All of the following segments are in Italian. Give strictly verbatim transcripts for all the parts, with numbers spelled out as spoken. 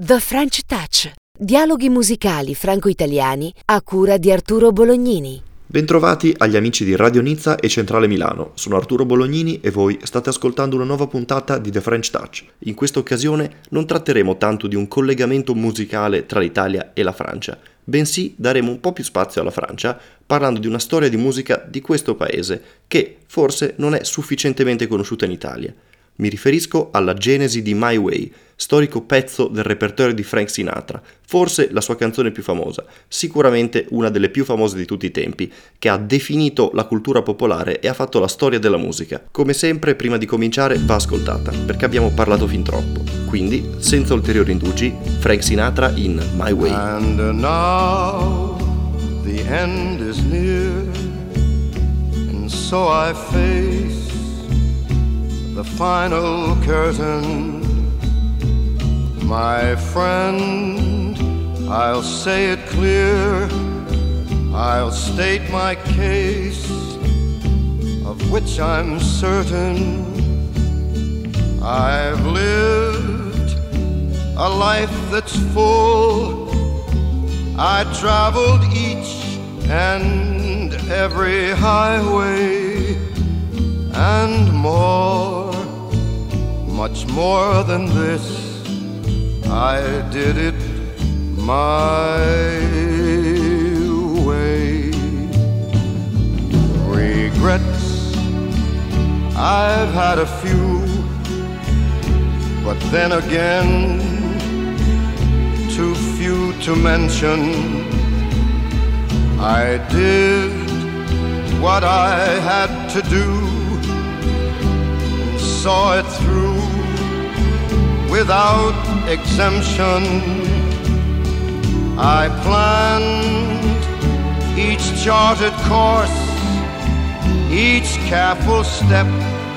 The French Touch, dialoghi musicali franco-italiani a cura di Arturo Bolognini. Bentrovati agli amici di Radio Nizza e Centrale Milano, sono Arturo Bolognini e voi state ascoltando una nuova puntata di The French Touch. In questa occasione non tratteremo tanto di un collegamento musicale tra l'Italia e la Francia, bensì daremo un po' più spazio alla Francia parlando di una storia di musica di questo paese che forse non è sufficientemente conosciuta in Italia. Mi riferisco alla genesi di My Way, storico pezzo del repertorio di Frank Sinatra, forse la sua canzone più famosa, sicuramente una delle più famose di tutti i tempi, che ha definito la cultura popolare e ha fatto la storia della musica. Come sempre, prima di cominciare, va ascoltata, perché abbiamo parlato fin troppo. Quindi, senza ulteriori indugi, Frank Sinatra in My Way. And now the end is near, and so I face the final curtain. My friend, I'll say it clear, I'll state my case, of which I'm certain. I've lived a life that's full, I traveled each and every highway, and more, much more than this, I did it my way. Regrets, I've had a few, but then again, too few to mention. I did what I had to do, saw it through without exemption. I planned each charted course, each careful step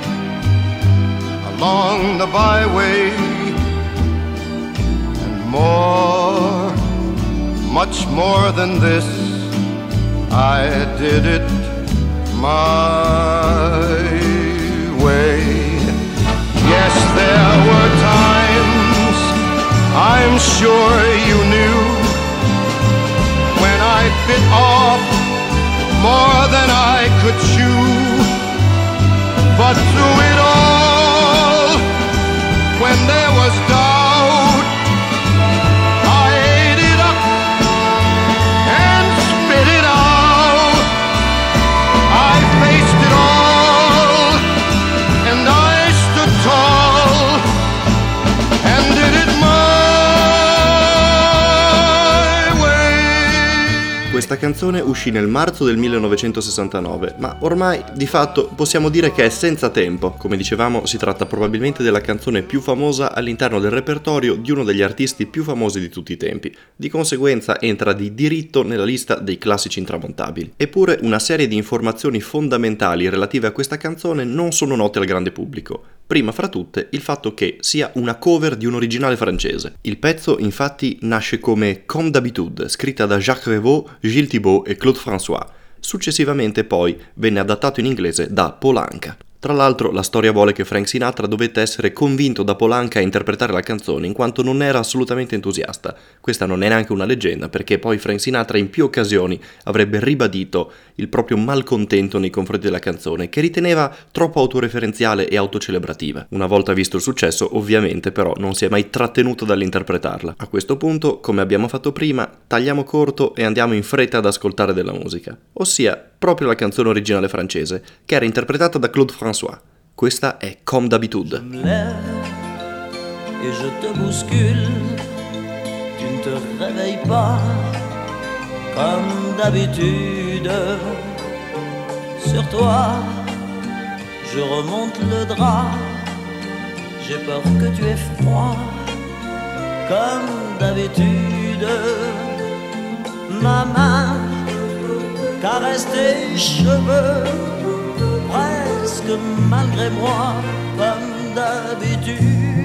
along the byway, and more, much more than this, I did it my way. Yes, there were times, I'm sure you knew, when I bit off more than I could chew. But through it all, when there was doubt, I ate it up and spit it out. I faced it all, and I stood tall and did it my way. Questa canzone uscì nel marzo del millenovecentosessantanove, ma ormai di fatto possiamo dire che è senza tempo. Come dicevamo, si tratta probabilmente della canzone più famosa all'interno del repertorio di uno degli artisti più famosi di tutti i tempi. Di conseguenza entra di diritto nella lista dei classici intramontabili. Eppure una serie di informazioni fondamentali relative a questa canzone non sono note al grande pubblico. Prima fra tutte il fatto che sia una cover di un originale francese. Il pezzo infatti nasce come Comme d'habitude, scritta da Jacques Revaux, Gilles Thibault e Claude François. Successivamente poi venne adattato in inglese da Paul Anka. Tra l'altro la storia vuole che Frank Sinatra dovette essere convinto da Paul Anka a interpretare la canzone in quanto non era assolutamente entusiasta. Questa non è neanche una leggenda, perché poi Frank Sinatra in più occasioni avrebbe ribadito il proprio malcontento nei confronti della canzone, che riteneva troppo autoreferenziale e autocelebrativa. Una volta visto il successo, ovviamente però non si è mai trattenuto dall'interpretarla. A questo punto, come abbiamo fatto prima, tagliamo corto e andiamo in fretta ad ascoltare della musica, ossia proprio la canzone originale francese, che era interpretata da Claude François. Questa è Comme d'habitude. Je me lève et je te bouscule, tu ne te réveilles pas comme d'habitude. Sur toi, je remonte le drap, j'ai peur que tu aies froid comme d'habitude. Ma main caresse tes cheveux, presque malgré moi, comme d'habitude.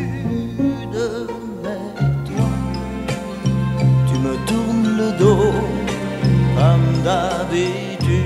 Mais toi, tu me tournes le dos, comme d'habitude.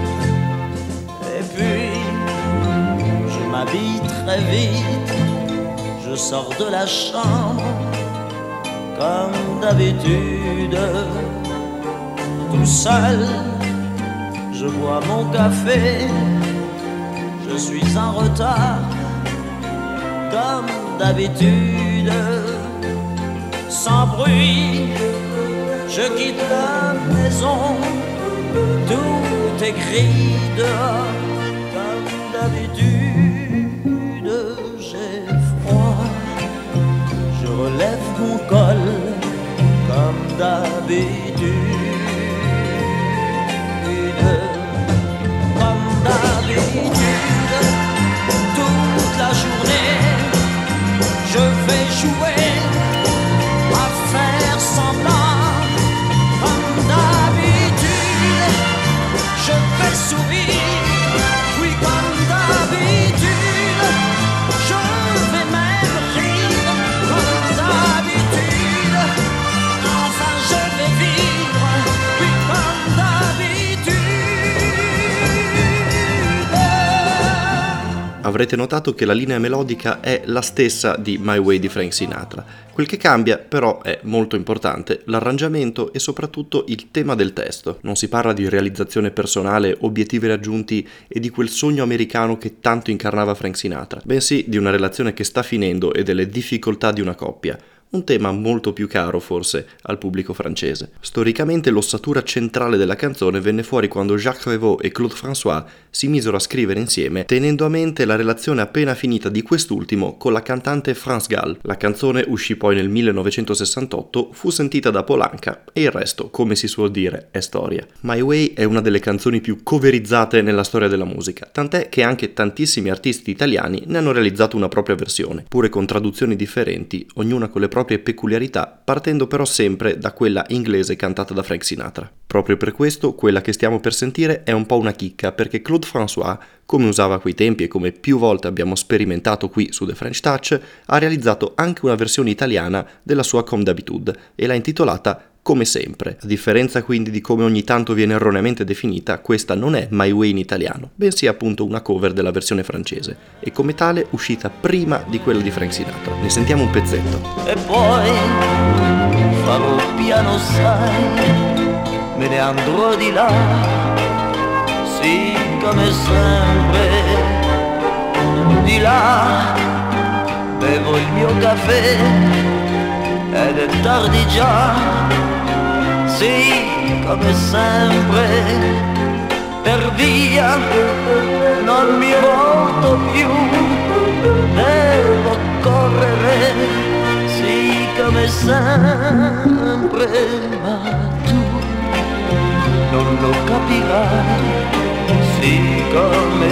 Et puis, je m'habille très vite sors de la chambre comme d'habitude, tout seul, je bois mon café, je suis en retard comme d'habitude, sans bruit, je quitte la maison, tout est gris dehors comme d'habitude, j'ai froid, je relève mon col comme d'habitude, comme d'habitude, toute la journée, je vais jouer à faire semblant, comme d'habitude, je vais sourire, oui comme d'habitude, je vais même rire, comme d'habitude, enfin je vais vivre, oui comme d'habitude. Avrete notato che la linea melodica è la stessa di My Way di Frank Sinatra. Quel che cambia, però, è molto importante, l'arrangiamento e soprattutto il tema del testo. Non si parla di realizzazione personale, obiettivi raggiunti e di quel sogno americano che tanto incarnava Frank Sinatra, bensì di una relazione che sta finendo e delle difficoltà di una coppia. Un tema molto più caro, forse, al pubblico francese. Storicamente l'ossatura centrale della canzone venne fuori quando Jacques Revaux e Claude François si misero a scrivere insieme, tenendo a mente la relazione appena finita di quest'ultimo con la cantante France Gall. La canzone uscì poi nel millenovecentosessantotto, fu sentita da Polanca e il resto, come si suol dire, è storia. My Way è una delle canzoni più coverizzate nella storia della musica, tant'è che anche tantissimi artisti italiani ne hanno realizzato una propria versione, pure con traduzioni differenti, ognuna con le proprie peculiarità, partendo però sempre da quella inglese cantata da Frank Sinatra. Proprio per questo, quella che stiamo per sentire è un po' una chicca, perché Claude François, come usava a quei tempi e come più volte abbiamo sperimentato qui su The French Touch, ha realizzato anche una versione italiana della sua Comme d'habitude e l'ha intitolata Come sempre. A differenza quindi di come ogni tanto viene erroneamente definita, questa non è My Way in italiano, bensì appunto una cover della versione francese e come tale uscita prima di quella di Frank Sinatra. Ne sentiamo un pezzetto. E poi farò piano, sai, me ne andrò di là, sì come sempre, di là, bevo il mio caffè ed è tardi già, sì come sempre, per via non mi volto più, devo correre, sì come sempre, ma tu non lo capirai, sì come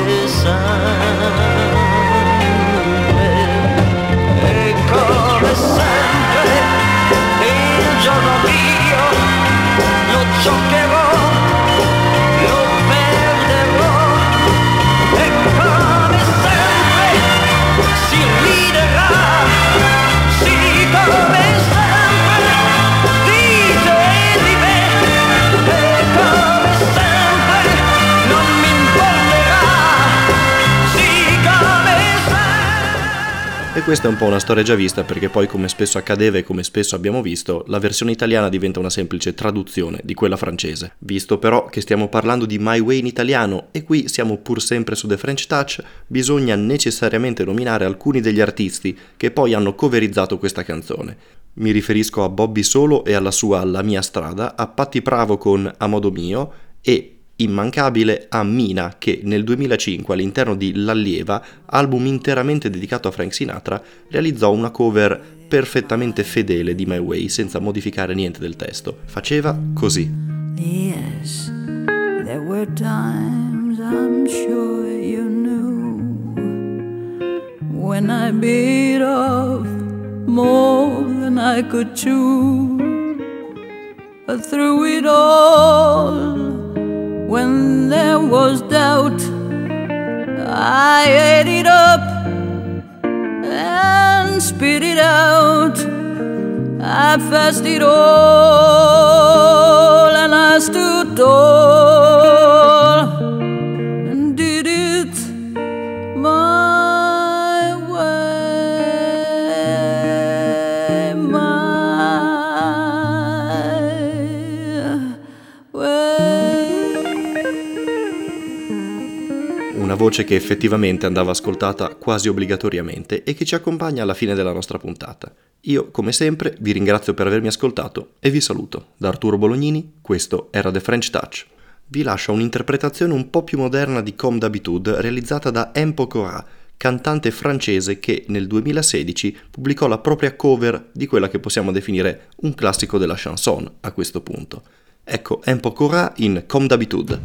sempre, e come sempre, il giorno mio lo giocherò, lo perderò, e come sempre si riderà, sì come sempre, dite di me, e come sempre non mi importerà, sì come sempre. E questa è un po' una storia già vista, perché poi, come spesso accadeva e come spesso abbiamo visto, la versione italiana diventa una semplice traduzione di quella francese. Visto però che stiamo parlando di My Way in italiano e qui siamo pur sempre su The French Touch, bisogna necessariamente nominare alcuni degli artisti che poi hanno coverizzato questa canzone. Mi riferisco a Bobby Solo e alla sua La mia strada, a Patti Pravo con A modo mio e immancabile a Mina, che nel duemilacinque all'interno di L'Allieva, album interamente dedicato a Frank Sinatra, realizzò una cover perfettamente fedele di My Way senza modificare niente del testo. Faceva così. Yes, there were times I'm sure you knew when I bit off more than I could chew, but through it all, when there was doubt, I ate it up and spit it out. I faced it all and I stood tall and did it my way. voce che effettivamente andava ascoltata quasi obbligatoriamente e che ci accompagna alla fine della nostra puntata. Io, come sempre, vi ringrazio per avermi ascoltato e vi saluto. Da Arturo Bolognini, questo era The French Touch. Vi lascio un'interpretazione un po' più moderna di Comme d'habitude realizzata da M. Pokora, cantante francese che nel duemilasedici pubblicò la propria cover di quella che possiamo definire un classico della chanson a questo punto. Ecco M. Pokora in Comme d'habitude.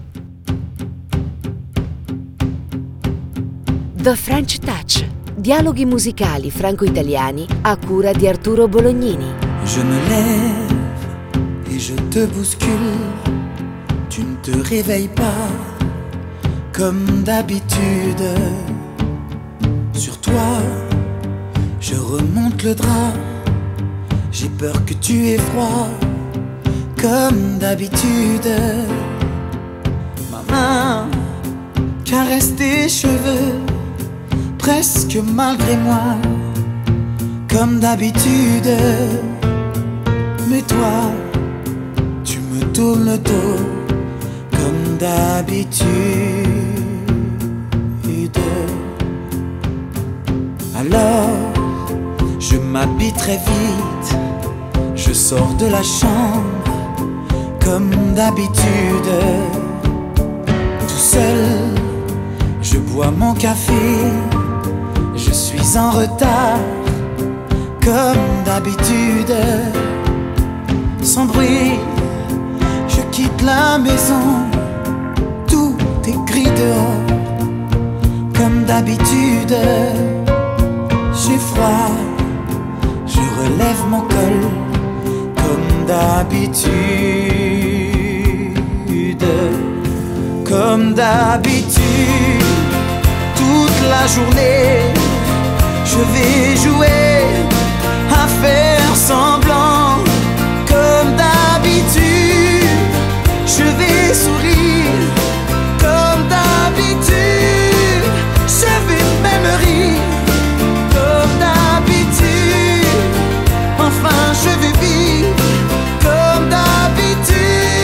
The French Touch. Dialoghi musicali franco-italiani a cura di Arturo Bolognini. Je me lève et je te bouscule. Tu ne te réveilles pas comme d'habitude. Sur toi, je remonte le drap. J'ai peur que tu aies froid comme d'habitude. Ma main caresse tes cheveux presque malgré moi comme d'habitude. Mais toi, tu me tournes le dos comme d'habitude. Alors, je m'habille très vite, je sors de la chambre comme d'habitude. Tout seul, je bois mon café, je suis en retard comme d'habitude. Sans bruit, je quitte la maison, tout est gris dehors comme d'habitude. J'ai froid, je relève mon col comme d'habitude. Comme d'habitude, toute la journée, je vais jouer à faire semblant. Comme d'habitude, je vais sourire. Comme d'habitude, je vais même rire. Comme d'habitude, enfin je vais vivre. Comme d'habitude.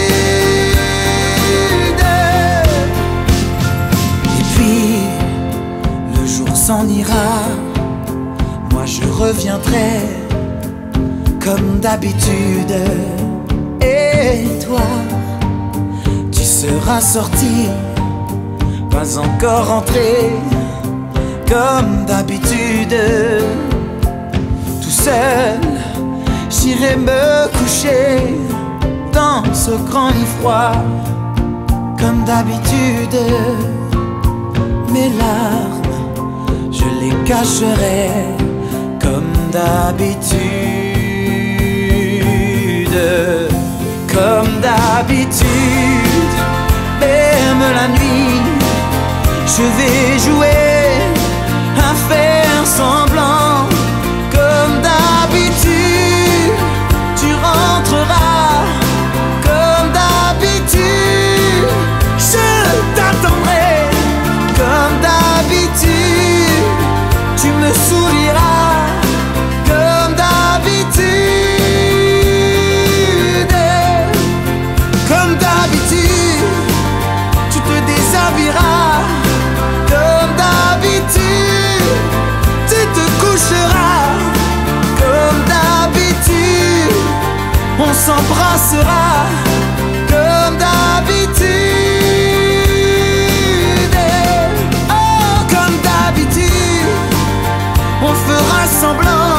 Et puis, le jour s'en ira, moi je reviendrai comme d'habitude. Et toi, tu seras sorti, pas encore rentré, comme d'habitude. Tout seul, j'irai me coucher dans ce grand lit froid, comme d'habitude. Mes larmes, je les cacherai comme d'habitude. Comme d'habitude, même la nuit, je vais jouer à faire semblant. Comme d'habitude, tu rentreras. Comme d'habitude, je t'attendrai. Comme d'habitude, tu me souriras. Comme d'habitude. Comme d'habitude, tu te déshabilleras. Comme d'habitude, tu te coucheras. Comme d'habitude, on s'embrassera. Comme d'habitude. Oh, comme d'habitude, on fera semblant.